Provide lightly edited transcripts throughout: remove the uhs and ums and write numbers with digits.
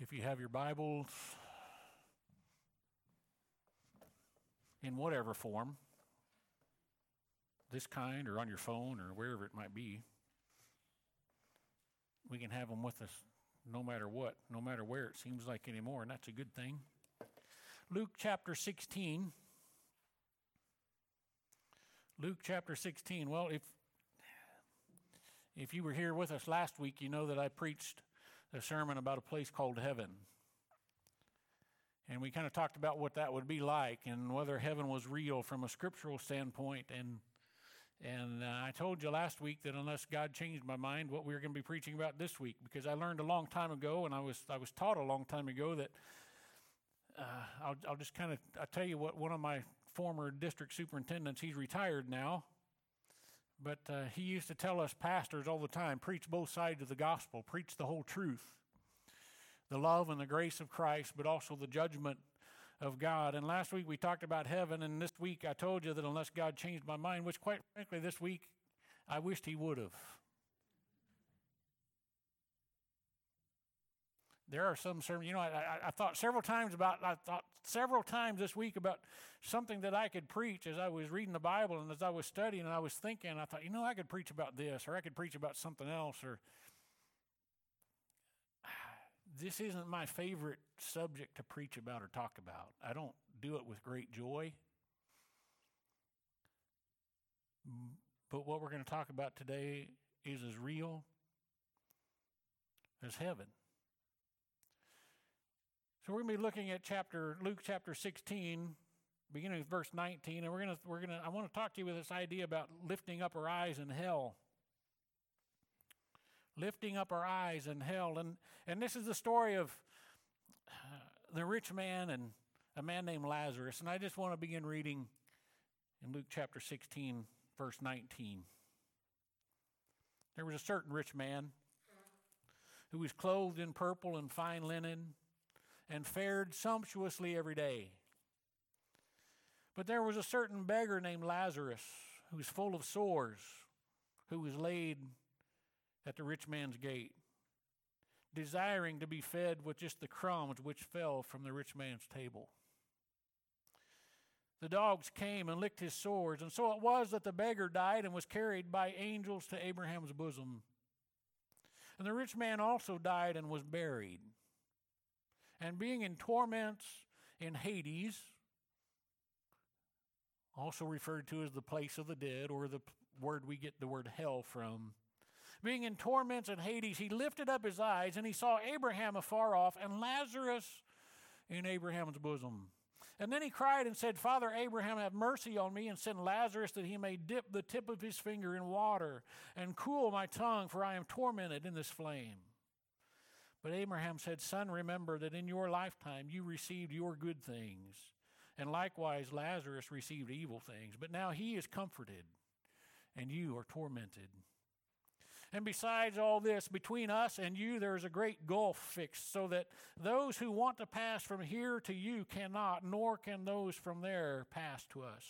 If you have your Bibles in whatever form, this kind or on your phone or wherever it might be, we can have them with us no matter what, no matter where it seems like anymore, and that's a good thing. Luke chapter 16. Luke chapter 16. Well, if you were here with us last week, you know that I preached a sermon about a place called heaven. And we kind of talked about what that would be like and whether heaven was real from a scriptural standpoint. And I told you last week that unless God changed my mind, what we were going to be preaching about this week, because I learned a long time ago, and I was taught a long time ago that I'll just kind of tell you what one of my former district superintendents, he's retired now, but he used to tell us pastors all the time, preach both sides of the gospel, preach the whole truth, the love and the grace of Christ, but also the judgment of God. And last week we talked about heaven, and this week I told you that unless God changed my mind, which quite frankly this week I wished he would have. There are some sermons, I thought several times this week about something that I could preach as I was reading the Bible and as I was studying, and I was thinking, I thought, I could preach about this, or I could preach about something else, or this isn't my favorite subject to preach about or talk about. I don't do it with great joy. But what we're going to talk about today is as real as heaven. So we're going to be looking at Luke chapter 16, beginning with verse 19, and I want to talk to you with this idea about lifting up our eyes in hell. Lifting up our eyes in hell. And this is the story of the rich man and a man named Lazarus. And I just want to begin reading in Luke chapter 16, verse 19. There was a certain rich man who was clothed in purple and fine linen and fared sumptuously every day. But there was a certain beggar named Lazarus who was full of sores, who was laid at the rich man's gate, desiring to be fed with just the crumbs which fell from the rich man's table. The dogs came and licked his sores, and so it was that the beggar died and was carried by angels to Abraham's bosom. And the rich man also died and was buried. And being in torments in Hades, also referred to as the place of the dead, or the word we get the word hell from, being in torments in Hades, he lifted up his eyes, and he saw Abraham afar off, and Lazarus in Abraham's bosom. And then he cried and said, Father Abraham, have mercy on me, and send Lazarus that he may dip the tip of his finger in water, and cool my tongue, for I am tormented in this flame. But Abraham said, Son, remember that in your lifetime you received your good things, and likewise Lazarus received evil things. But now he is comforted, and you are tormented. And besides all this, between us and you there is a great gulf fixed, so that those who want to pass from here to you cannot, nor can those from there pass to us.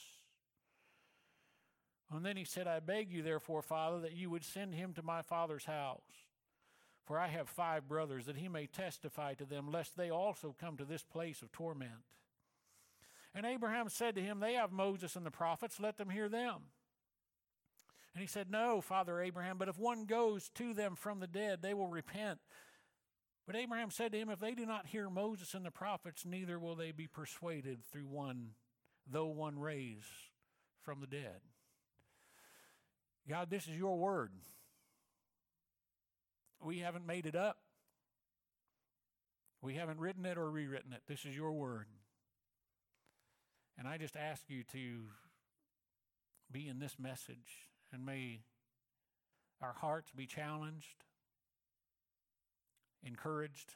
And then he said, I beg you therefore, Father, that you would send him to my father's house. For I have 5 brothers, that he may testify to them, lest they also come to this place of torment. And Abraham said to him, They have Moses and the prophets, let them hear them. And he said, No, Father Abraham, but if one goes to them from the dead, they will repent. But Abraham said to him, If they do not hear Moses and the prophets, neither will they be persuaded though one raise from the dead. God, this is your word. We haven't made it up. We haven't written it or rewritten it. This is your word. And I just ask you to be in this message, and may our hearts be challenged, encouraged,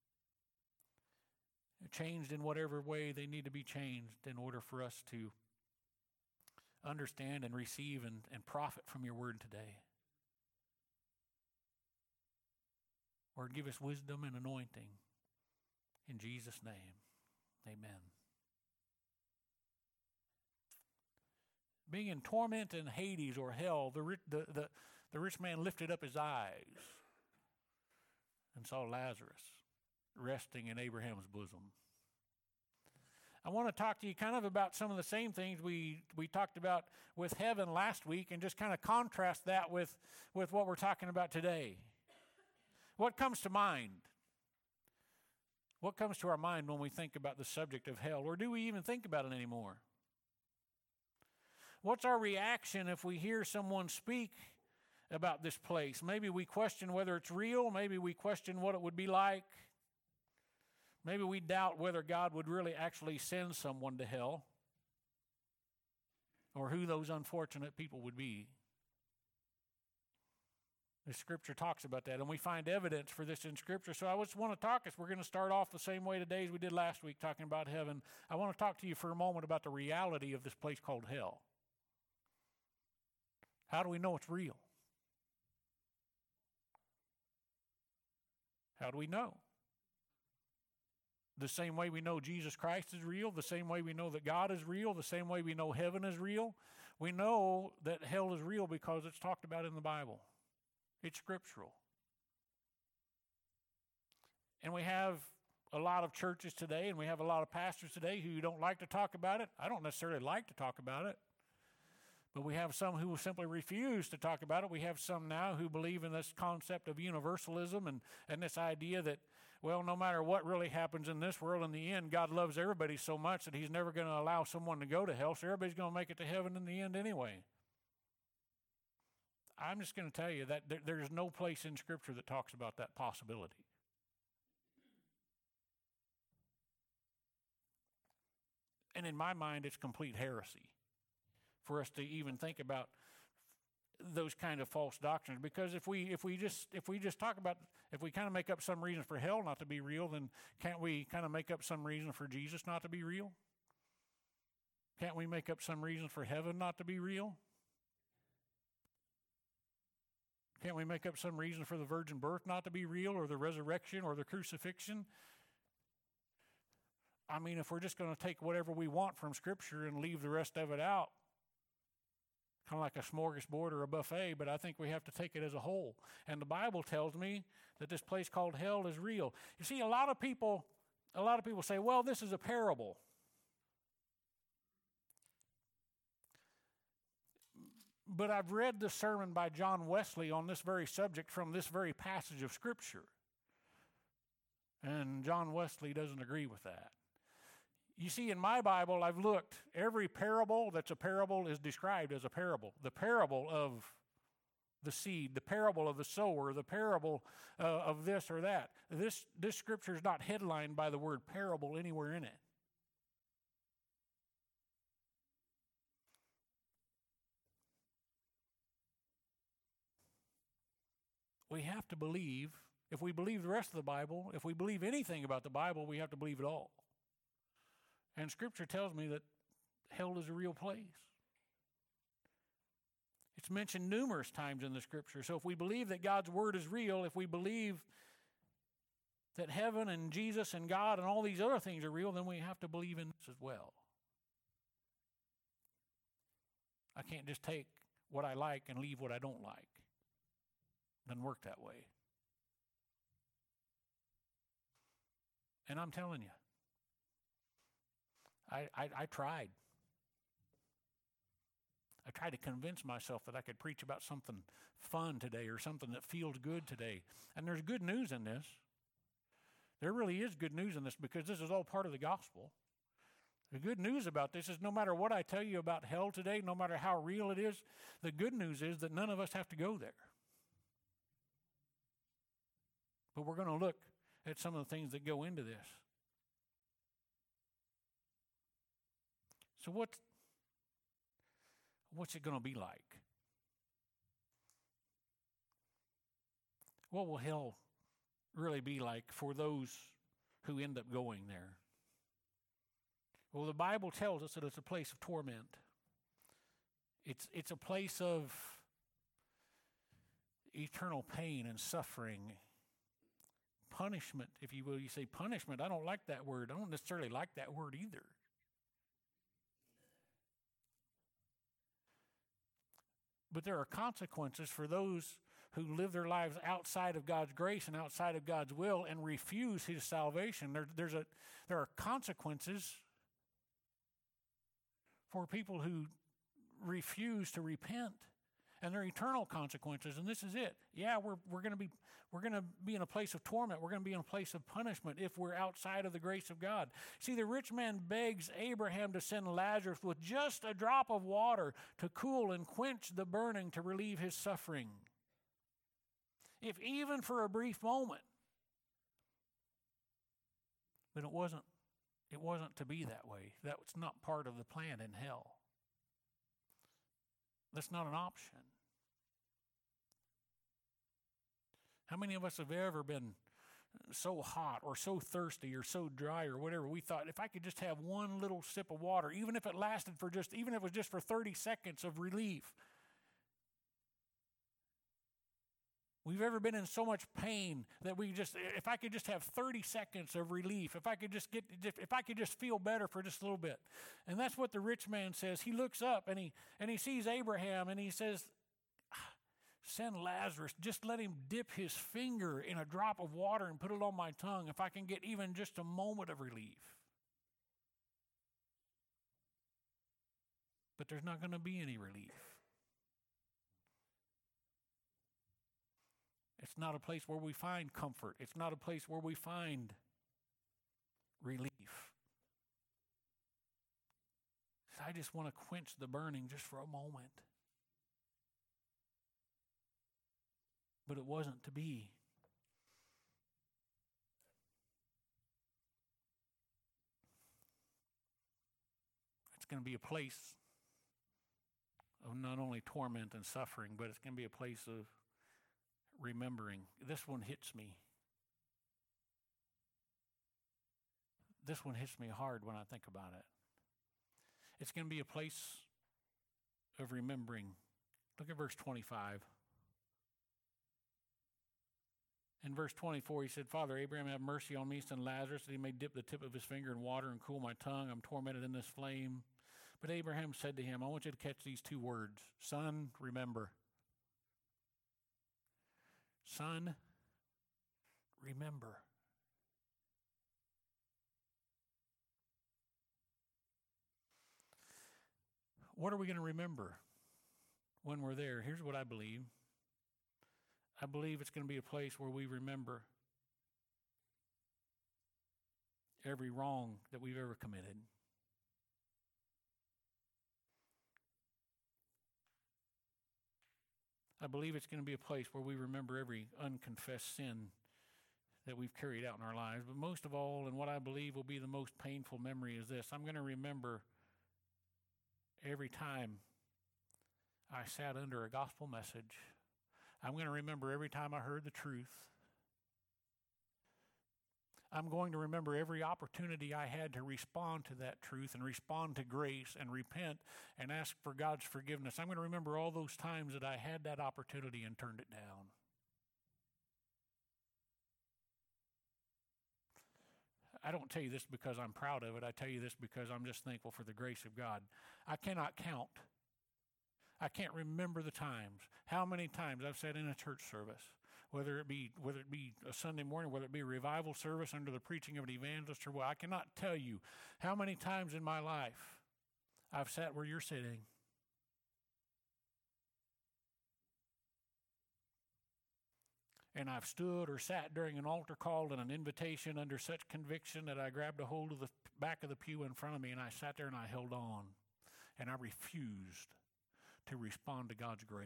changed in whatever way they need to be changed in order for us to understand and receive and profit from your word today. Lord, give us wisdom and anointing. In Jesus' name, amen. Being in torment in Hades or hell, the rich man lifted up his eyes and saw Lazarus resting in Abraham's bosom. I want to talk to you kind of about some of the same things we talked about with heaven last week and just kind of contrast that with what we're talking about today. What comes to mind? What comes to our mind when we think about the subject of hell? Or do we even think about it anymore? What's our reaction if we hear someone speak about this place? Maybe we question whether it's real. Maybe we question what it would be like. Maybe we doubt whether God would really actually send someone to hell or who those unfortunate people would be. The Scripture talks about that, and we find evidence for this in Scripture. So I just want to talk, as we're going to start off the same way today as we did last week, talking about heaven. I want to talk to you for a moment about the reality of this place called hell. How do we know it's real? How do we know? The same way we know Jesus Christ is real, the same way we know that God is real, the same way we know heaven is real, we know that hell is real because it's talked about in the Bible. It's scriptural. And we have a lot of churches today, and we have a lot of pastors today who don't like to talk about it. I don't necessarily like to talk about it, but we have some who will simply refuse to talk about it. We have some now who believe in this concept of universalism and this idea that, well, no matter what really happens in this world, in the end, God loves everybody so much that he's never going to allow someone to go to hell, so everybody's going to make it to heaven in the end anyway. I'm just going to tell you that there's no place in Scripture that talks about that possibility. And in my mind, it's complete heresy for us to even think about those kind of false doctrines, because if we just talk about, if we kind of make up some reason for hell not to be real, then can't we kind of make up some reason for Jesus not to be real? Can't we make up some reason for heaven not to be real? Can't we make up some reason for the virgin birth not to be real, or the resurrection, or the crucifixion? I mean, if we're just going to take whatever we want from Scripture and leave the rest of it out, kind of like a smorgasbord or a buffet, but I think we have to take it as a whole. And the Bible tells me that this place called hell is real. You see, a lot of people say, well, this is a parable. But I've read the sermon by John Wesley on this very subject from this very passage of Scripture. And John Wesley doesn't agree with that. You see, in my Bible, I've looked. Every parable that's a parable is described as a parable. The parable of the seed, the parable of the sower, the parable of this or that. This Scripture is not headlined by the word parable anywhere in it. We have to believe, if we believe the rest of the Bible, if we believe anything about the Bible, we have to believe it all. And Scripture tells me that hell is a real place. It's mentioned numerous times in the Scripture. So if we believe that God's Word is real, if we believe that heaven and Jesus and God and all these other things are real, then we have to believe in this as well. I can't just take what I like and leave what I don't like. It doesn't work that way. And I'm telling you, I tried. I tried to convince myself that I could preach about something fun today or something that feels good today. And there's good news in this. There really is good news in this, because this is all part of the gospel. The good news about this is no matter what I tell you about hell today, no matter how real it is, the good news is that none of us have to go there. But we're going to look at some of the things that go into this. So what's it going to be like? What will hell really be like for those who end up going there? Well, the Bible tells us that it's a place of torment. It's a place of eternal pain and suffering. Punishment, if you will. You say punishment. I don't like that word. I don't necessarily like that word either. But there are consequences for those who live their lives outside of God's grace and outside of God's will and refuse His salvation. There are consequences for people who refuse to repent, and there are eternal consequences. And this is it. Yeah, we're going to be in a place of torment. We're going to be in a place of punishment if we're outside of the grace of God. See, the rich man begs Abraham to send Lazarus with just a drop of water to cool and quench the burning, to relieve his suffering, if even for a brief moment. But it wasn't to be that way. That was not part of the plan in hell. That's not an option. How many of us have ever been so hot or so thirsty or so dry or whatever, we thought, if I could just have one little sip of water, even if it was just for 30 seconds of relief. We've ever been in so much pain that if I could just have 30 seconds of relief, if I could just feel better for just a little bit. And that's what the rich man says. He looks up and he sees Abraham and he says, send Lazarus, just let him dip his finger in a drop of water and put it on my tongue if I can get even just a moment of relief. But there's not going to be any relief. It's not a place where we find comfort. It's not a place where we find relief. I just want to quench the burning just for a moment. But it wasn't to be. It's going to be a place of not only torment and suffering, but it's going to be a place of remembering. This one hits me. This one hits me hard when I think about it. It's going to be a place of remembering. Look at verse 25. In verse 24, he said, Father Abraham, have mercy on me, send Lazarus, that he may dip the tip of his finger in water and cool my tongue. I'm tormented in this flame. But Abraham said to him, I want you to catch these two words. Son, remember. Son, remember. What are we going to remember when we're there? Here's what I believe. I believe it's going to be a place where we remember every wrong that we've ever committed. I believe it's going to be a place where we remember every unconfessed sin that we've carried out in our lives. But most of all, and what I believe will be the most painful memory is this. I'm going to remember every time I sat under a gospel message. I'm going to remember every time I heard the truth. I'm going to remember every opportunity I had to respond to that truth and respond to grace and repent and ask for God's forgiveness. I'm going to remember all those times that I had that opportunity and turned it down. I don't tell you this because I'm proud of it. I tell you this because I'm just thankful for the grace of God. I cannot count. I can't remember the times, how many times I've sat in a church service, whether it be a Sunday morning, whether it be a revival service under the preaching of an evangelist or what. I cannot tell you how many times in my life I've sat where you're sitting. And I've stood or sat during an altar call and an invitation under such conviction that I grabbed a hold of the back of the pew in front of me and I sat there and I held on. And I refused to respond to God's grace.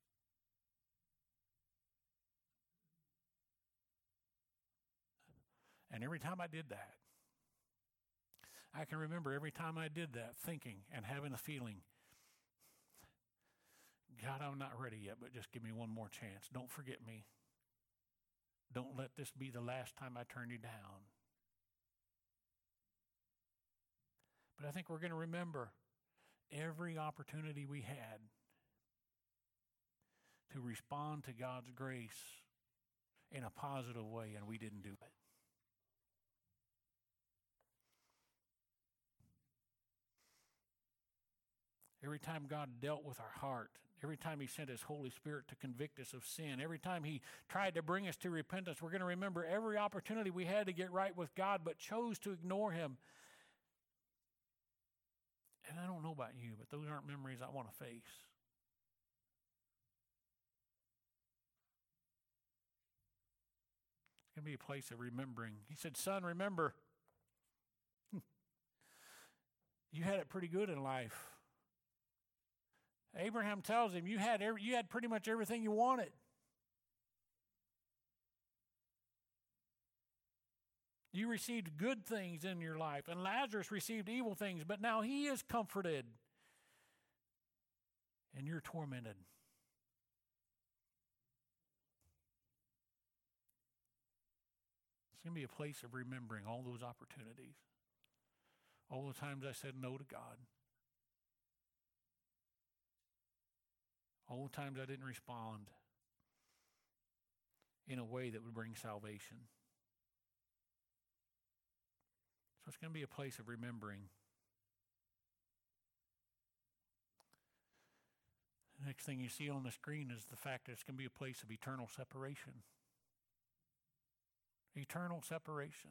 And every time I did that, I can remember every time I did that thinking and having a feeling, God, I'm not ready yet, but just give me one more chance. Don't forget me. Don't let this be the last time I turn you down. But I think we're going to remember every opportunity we had to respond to God's grace in a positive way, and we didn't do it. Every time God dealt with our heart Every time he sent his Holy Spirit to convict us of sin, every time he tried to bring us to repentance, we're going to remember every opportunity we had to get right with God but chose to ignore him. And I don't know about you, but those aren't memories I want to face. It's going to be a place of remembering. He said, son, remember, you had it pretty good in life. Abraham tells him, you had pretty much everything you wanted. You received good things in your life, and Lazarus received evil things, but now he is comforted, and you're tormented. It's going to be a place of remembering all those opportunities, all the times I said no to God, all the times I didn't respond in a way that would bring salvation. So it's going to be a place of remembering. The next thing you see on the screen is the fact that it's going to be a place of eternal separation. Eternal separation.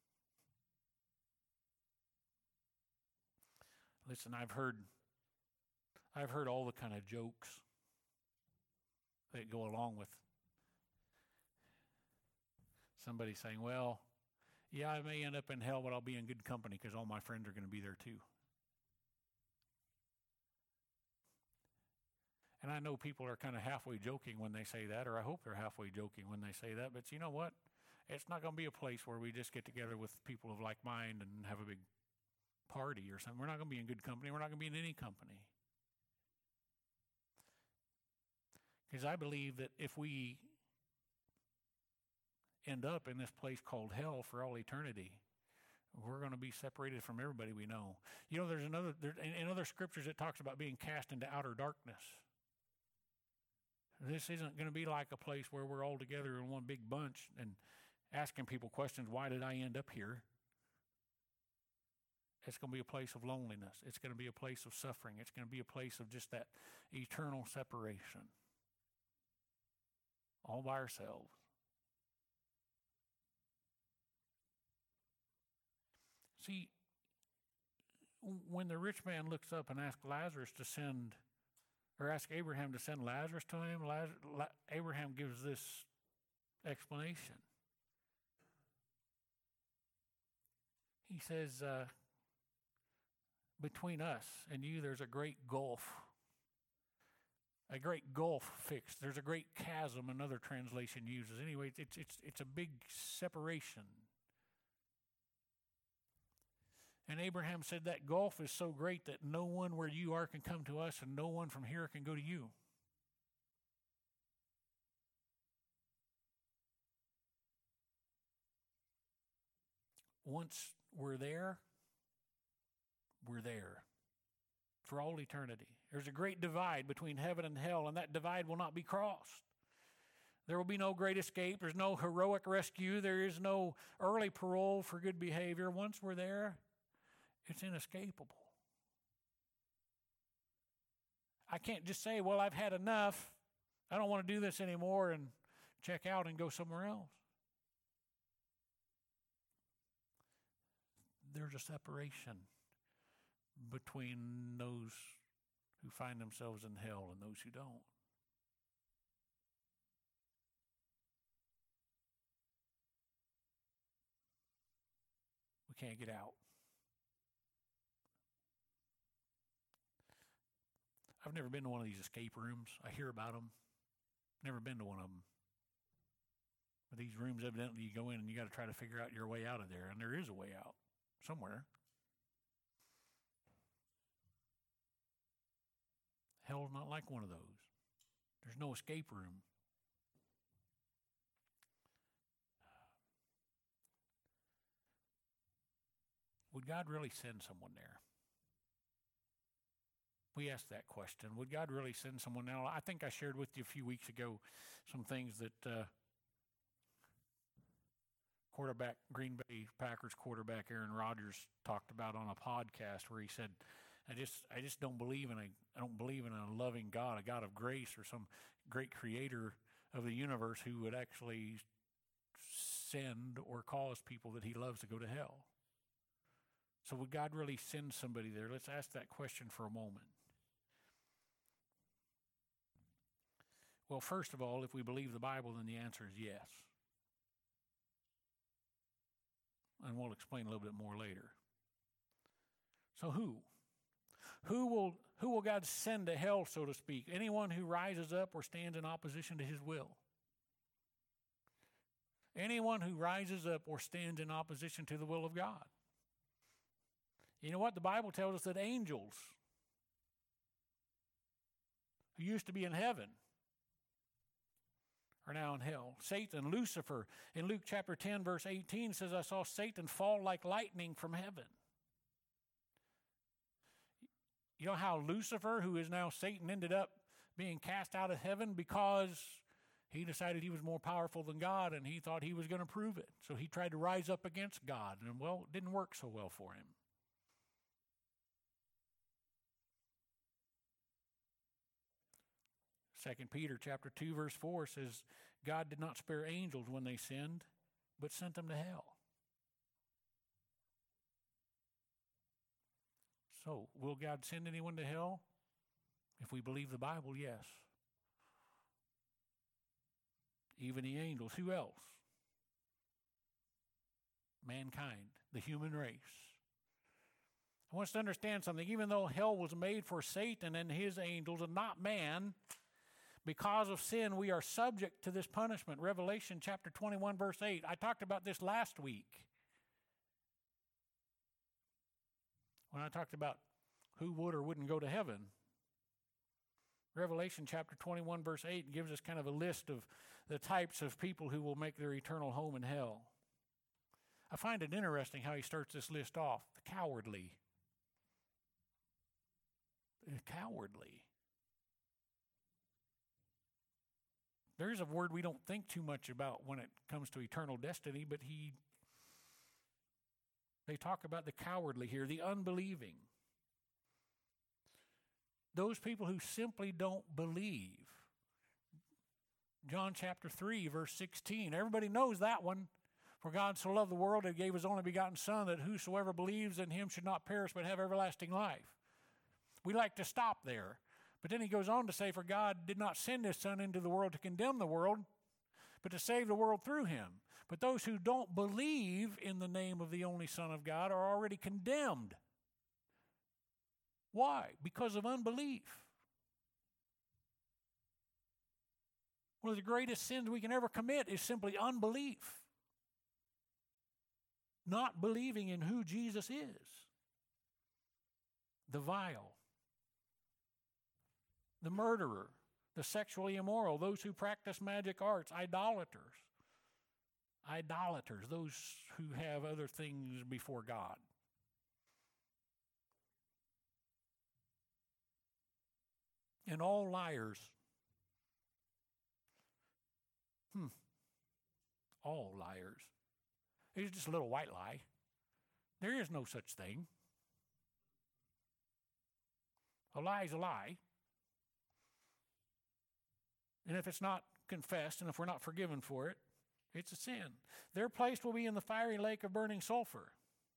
Listen, I've heard all the kind of jokes that go along with somebody saying, well, yeah, I may end up in hell, but I'll be in good company because all my friends are going to be there too. And I know people are kind of halfway joking when they say that, or I hope they're halfway joking when they say that, but you know what? It's not going to be a place where we just get together with people of like mind and have a big party or something. We're not going to be in good company. We're not going to be in any company. Because I believe that if we end up in this place called hell for all eternity, we're going to be separated from everybody we know. You know, in other scriptures it talks about being cast into outer darkness. This isn't going to be like a place where we're all together in one big bunch and asking people questions, why did I end up here? It's going to be a place of loneliness. It's going to be a place of suffering. It's going to be a place of just that eternal separation. All by ourselves. See, when the rich man looks up and asks Abraham to send Lazarus to him, Abraham gives this explanation. He says, between us and you, there's a great gulf. A great gulf fixed. There's a great chasm, another translation uses. Anyway, it's a big separation. And Abraham said that gulf is so great that no one where you are can come to us, and no one from here can go to you. Once we're there for all eternity. There's a great divide between heaven and hell, and that divide will not be crossed. There will be no great escape. There's no heroic rescue. There is no early parole for good behavior. Once we're there, it's inescapable. I can't just say, well, I've had enough. I don't want to do this anymore and check out and go somewhere else. There's a separation between those who find themselves in hell and those who don't. We can't get out. I've never been to one of these escape rooms. I hear about them. Never been to one of them. But these rooms, evidently, you go in and you got to try to figure out your way out of there. And there is a way out somewhere. Hell's not like one of those. There's no escape room. Would God really send someone there? We asked that question. Would God really send someone? Now, I think I shared with you a few weeks ago some things that Green Bay Packers quarterback Aaron Rodgers talked about on a podcast where he said I just don't believe in I don't believe in a loving God, a God of grace, or some great creator of the universe who would actually send or cause people that he loves to go to hell. So would God really send somebody there? Let's ask that question for a moment. Well, first of all, if we believe the Bible, then the answer is yes. And we'll explain a little bit more later. So who? Who will God send to hell, so to speak? Anyone who rises up or stands in opposition to his will. Anyone who rises up or stands in opposition to the will of God. You know what? The Bible tells us that angels who used to be in heaven are now in hell. Satan, Lucifer, in Luke chapter 10, verse 18 says, I saw Satan fall like lightning from heaven. You know how Lucifer, who is now Satan, ended up being cast out of heaven? Because he decided he was more powerful than God, and he thought he was going to prove it. So he tried to rise up against God, and well, it didn't work so well for him. 2 Peter chapter 2, verse 4 says, God did not spare angels when they sinned, but sent them to hell. So, will God send anyone to hell? If we believe the Bible, yes. Even the angels. Who else? Mankind, the human race. I want us to understand something. Even though hell was made for Satan and his angels and not man, because of sin, we are subject to this punishment. Revelation chapter 21, verse 8. I talked about this last week when I talked about who would or wouldn't go to heaven. Revelation chapter 21, verse 8 gives us kind of a list of the types of people who will make their eternal home in hell. I find it interesting how he starts this list off. The cowardly. The cowardly. There's a word we don't think too much about when it comes to eternal destiny, but they talk about the cowardly here, the unbelieving. Those people who simply don't believe. John chapter 3, verse 16. Everybody knows that one. For God so loved the world that he gave his only begotten Son, that whosoever believes in him should not perish but have everlasting life. We like to stop there. But then he goes on to say, for God did not send his Son into the world to condemn the world, but to save the world through him. But those who don't believe in the name of the only Son of God are already condemned. Why? Because of unbelief. One of the greatest sins we can ever commit is simply unbelief. Not believing in who Jesus is. The vile. The murderer, the sexually immoral, those who practice magic arts, idolaters, those who have other things before God. And all liars. All liars. It's just a little white lie. There is no such thing. A lie is a lie. And if it's not confessed, and if we're not forgiven for it, it's a sin. Their place will be in the fiery lake of burning sulfur.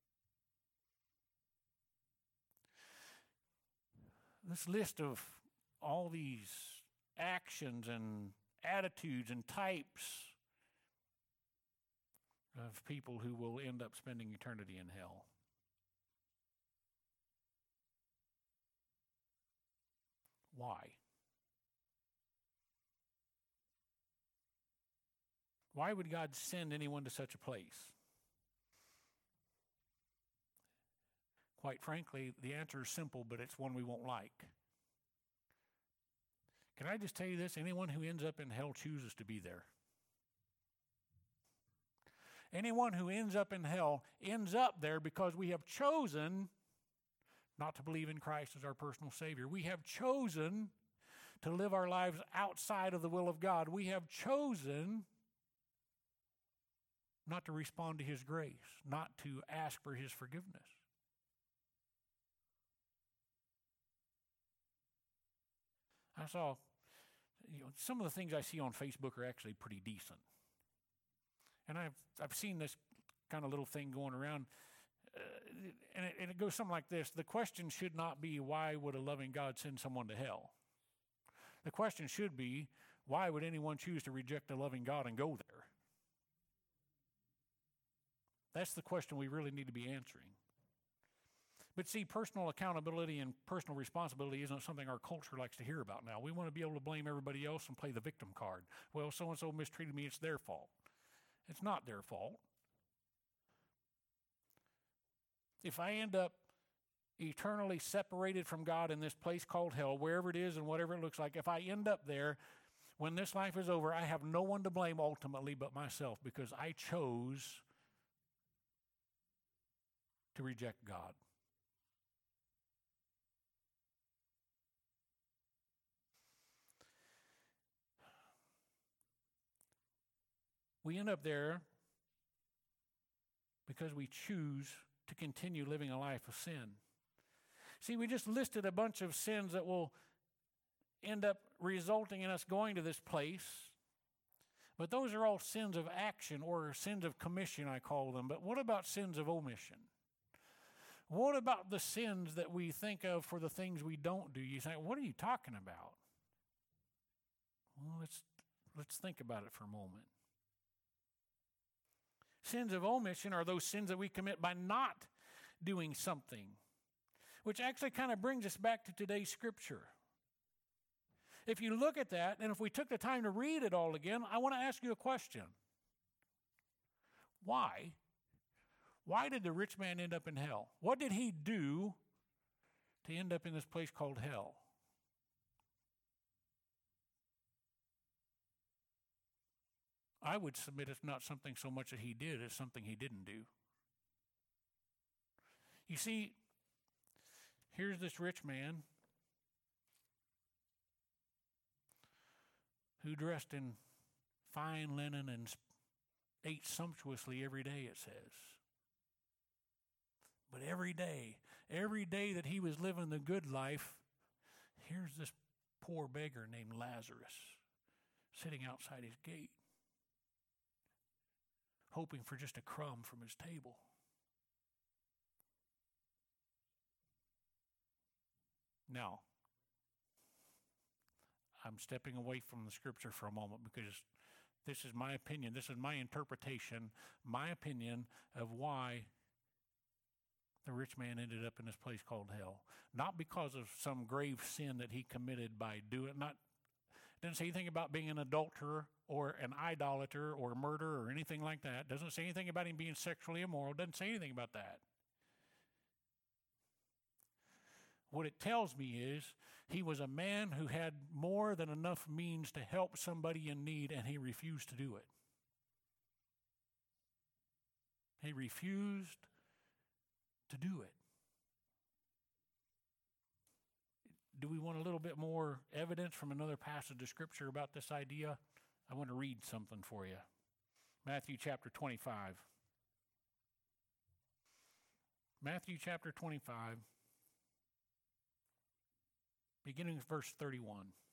This list of all these actions and attitudes and types of people who will end up spending eternity in hell. Why? Why would God send anyone to such a place? Quite frankly, the answer is simple, but it's one we won't like. Can I just tell you this? Anyone who ends up in hell chooses to be there. Anyone who ends up in hell ends up there because we have chosen not to believe in Christ as our personal Savior. We have chosen to live our lives outside of the will of God. We have chosen not to respond to his grace, not to ask for his forgiveness. I saw, some of the things I see on Facebook are actually pretty decent. And I've seen this kind of little thing going around, and it goes something like this. The question should not be, why would a loving God send someone to hell? The question should be, why would anyone choose to reject a loving God and go there? That's the question we really need to be answering. But see, personal accountability and personal responsibility isn't something our culture likes to hear about now. We want to be able to blame everybody else and play the victim card. Well, so-and-so mistreated me, it's their fault. It's not their fault. If I end up eternally separated from God in this place called hell, wherever it is and whatever it looks like, if I end up there, when this life is over, I have no one to blame ultimately but myself, because I chose to reject God. We end up there because we choose to continue living a life of sin. See, we just listed a bunch of sins that will end up resulting in us going to this place. But those are all sins of action, or sins of commission, I call them. But what about sins of omission? What about the sins that we think of for the things we don't do? You say, what are you talking about? Well, let's think about it for a moment. Sins of omission are those sins that we commit by not doing something, which actually kind of brings us back to today's scripture. If you look at that, and if we took the time to read it all again, I want to ask you a question. Why? Why did the rich man end up in hell? What did he do to end up in this place called hell? I would submit it's not something so much that he did as something he didn't do. You see, here's this rich man who dressed in fine linen and ate sumptuously every day, it says. But every day that he was living the good life, here's this poor beggar named Lazarus sitting outside his gate, hoping for just a crumb from his table. Now, I'm stepping away from the scripture for a moment because this is my opinion. This is my interpretation, my opinion of why the rich man ended up in this place called hell. Not because of some grave sin that he committed by doing it. Doesn't say anything about being an adulterer or an idolater or a murderer or anything like that. Doesn't say anything about him being sexually immoral. Doesn't say anything about that. What it tells me is he was a man who had more than enough means to help somebody in need, and he refused to do it. He refused to do it. Do we want a little bit more evidence from another passage of Scripture about this idea? I want to read something for you. Matthew chapter 25. Matthew chapter 25, beginning with verse 31.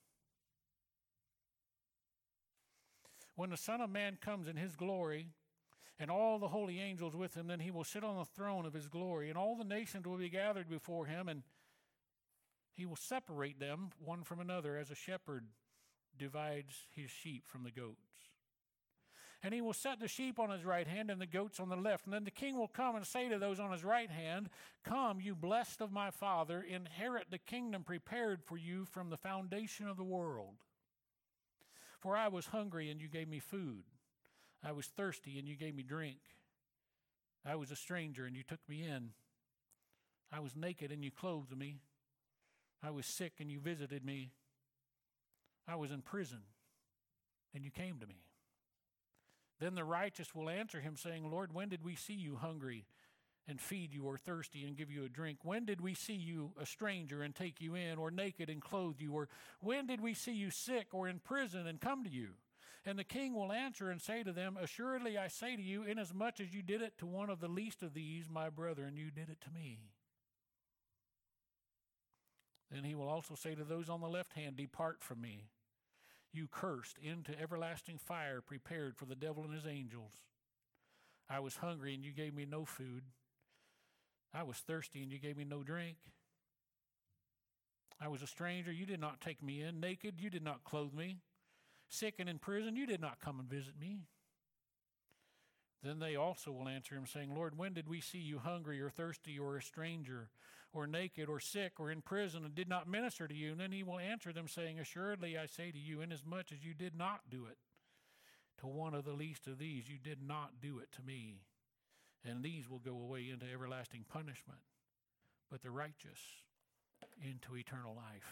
When the Son of Man comes in his glory, and all the holy angels with him, then he will sit on the throne of his glory, and all the nations will be gathered before him, and he will separate them one from another, as a shepherd divides his sheep from the goats. And he will set the sheep on his right hand and the goats on the left. And then the king will come and say to those on his right hand, "Come, you blessed of my Father, inherit the kingdom prepared for you from the foundation of the world. For I was hungry, and you gave me food. I was thirsty, and you gave me drink. I was a stranger, and you took me in. I was naked, and you clothed me. I was sick, and you visited me. I was in prison, and you came to me." Then the righteous will answer him, saying, "Lord, when did we see you hungry and feed you, or thirsty and give you a drink? When did we see you a stranger and take you in, or naked and clothe you? Or when did we see you sick or in prison and come to you?" And the king will answer and say to them, "Assuredly I say to you, inasmuch as you did it to one of the least of these, my brethren, you did it to me." Then he will also say to those on the left hand, depart from me, you cursed, into everlasting fire prepared for the devil and his angels. I was hungry, and you gave me no food. I was thirsty, and you gave me no drink. I was a stranger, you did not take me in. Naked, you did not clothe me. Sick and in prison, you did not come and visit me. Then they also will answer him, saying, Lord, when did we see you hungry or thirsty or a stranger or naked or sick or in prison and did not minister to you? And then he will answer them, saying, assuredly I say to you, inasmuch as you did not do it to one of the least of these, you did not do it to me. And these will go away into everlasting punishment, but the righteous into eternal life.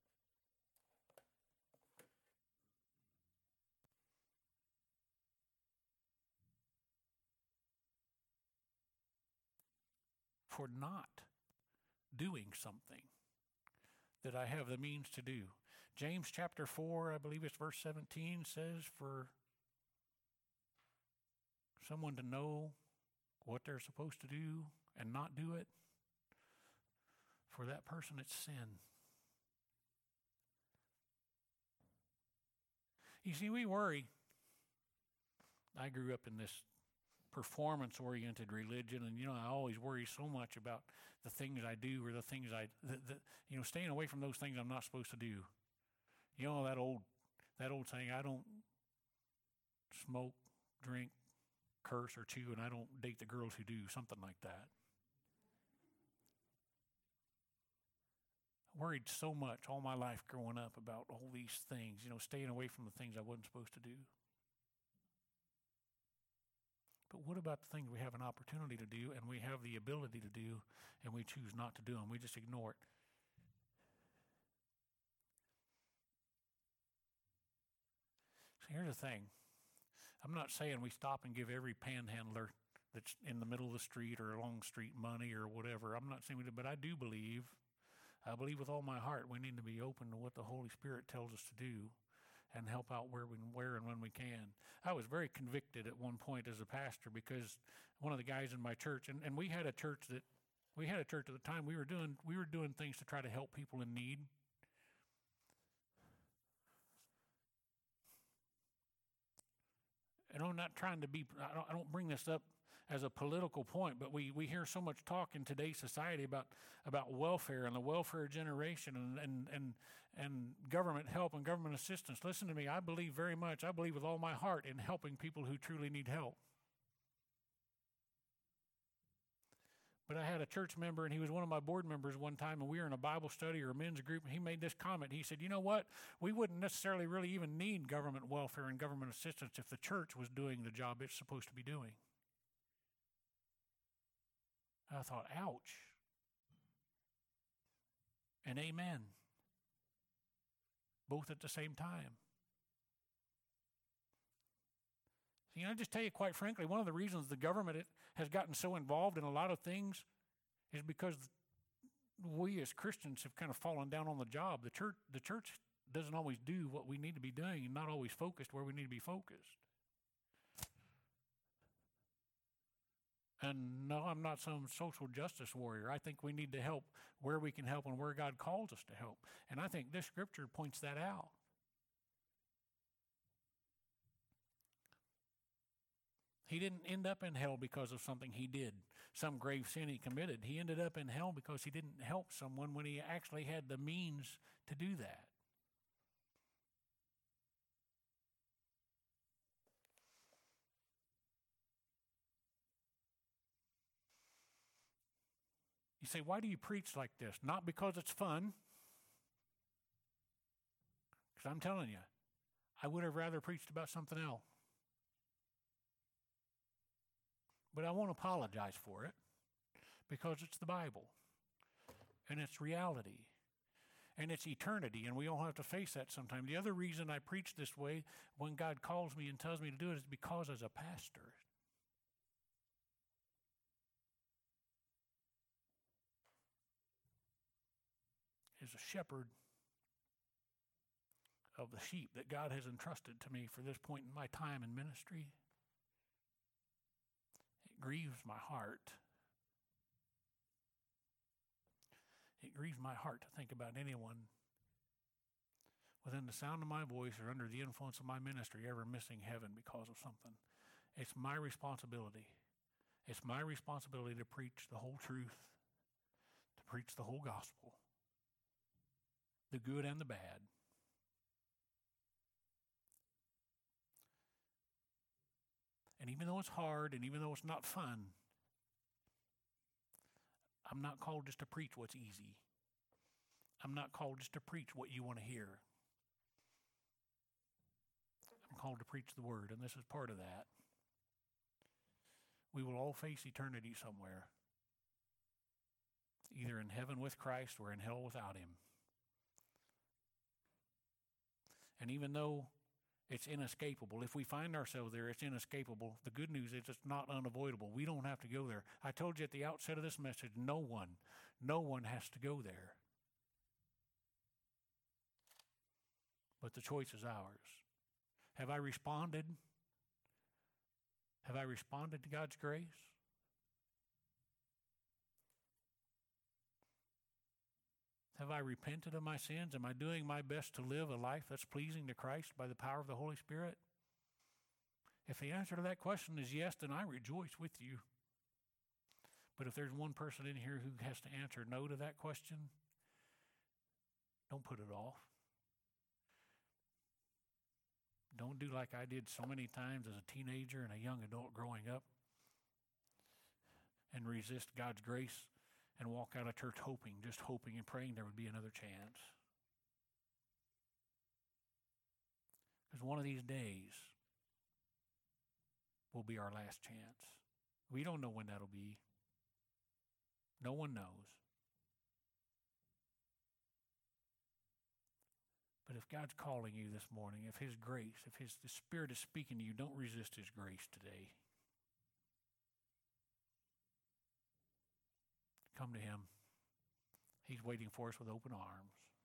For not doing something that I have the means to do. James chapter 4, I believe it's verse 17, says for someone to know what they're supposed to do and not do it, for that person it's sin. You see, we worry. I grew up in this performance-oriented religion, and I always worry so much about the things I do or the things staying away from those things I'm not supposed to do. That old saying, I don't smoke, drink, curse, or chew, and I don't date the girls who do, something like that. Worried so much all my life growing up about all these things, staying away from the things I wasn't supposed to do. But what about the things we have an opportunity to do and we have the ability to do and we choose not to do them? We just ignore it. So here's the thing. I'm not saying we stop and give every panhandler that's in the middle of the street or along the street money or whatever. I'm not saying we do, but I believe with all my heart we need to be open to what the Holy Spirit tells us to do and help out where and when we can. I was very convicted at one point as a pastor because one of the guys in my church, and we had a church at the time, we were doing things to try to help people in need. And I'm not trying to be, I don't bring this up as a political point, but we hear so much talk in today's society about welfare and the welfare generation and government help and government assistance. Listen to me, I believe with all my heart in helping people who truly need help. But I had a church member, and he was one of my board members one time, and we were in a Bible study or a men's group, and he made this comment. He said, you know what? We wouldn't necessarily really even need government welfare and government assistance if the church was doing the job it's supposed to be doing. I thought, ouch. And amen. Both at the same time. I just tell you quite frankly, one of the reasons the government has gotten so involved in a lot of things is because we as Christians have kind of fallen down on the job. The church doesn't always do what we need to be doing and not always focused where we need to be focused. And no, I'm not some social justice warrior. I think we need to help where we can help and where God calls us to help. And I think this scripture points that out. He didn't end up in hell because of something he did, some grave sin he committed. He ended up in hell because he didn't help someone when he actually had the means to do that. You say, why do you preach like this? Not because it's fun. Because I'm telling you, I would have rather preached about something else. But I won't apologize for it because it's the Bible and it's reality and it's eternity, and we all have to face that sometime. The other reason I preach this way when God calls me and tells me to do it is because as a pastor, as a shepherd of the sheep that God has entrusted to me for this point in my time in ministry, grieves my heart It grieves my heart to think about anyone within the sound of my voice or under the influence of my ministry ever missing heaven because of something. It's my responsibility. It's my responsibility to preach the whole truth, to preach the whole gospel, the good and the bad. And even though it's hard and even though it's not fun, I'm not called just to preach what's easy. I'm not called just to preach what you want to hear. I'm called to preach the word, and this is part of that. We will all face eternity somewhere, either in heaven with Christ or in hell without him. And even though it's inescapable, if we find ourselves there, it's inescapable. The good news is it's not unavoidable. We don't have to go there. I told you at the outset of this message, no one has to go there. But the choice is ours. Have I responded? Have I responded to God's grace? Have I repented of my sins? Am I doing my best to live a life that's pleasing to Christ by the power of the Holy Spirit? If the answer to that question is yes, then I rejoice with you. But if there's one person in here who has to answer no to that question, don't put it off. Don't do like I did so many times as a teenager and a young adult growing up and resist God's grace and walk out of church just hoping and praying there would be another chance. Because one of these days will be our last chance. We don't know when that'll be. No one knows. But if God's calling you this morning, if his grace, if the Spirit is speaking to you, don't resist his grace today. Come to him. He's waiting for us with open arms.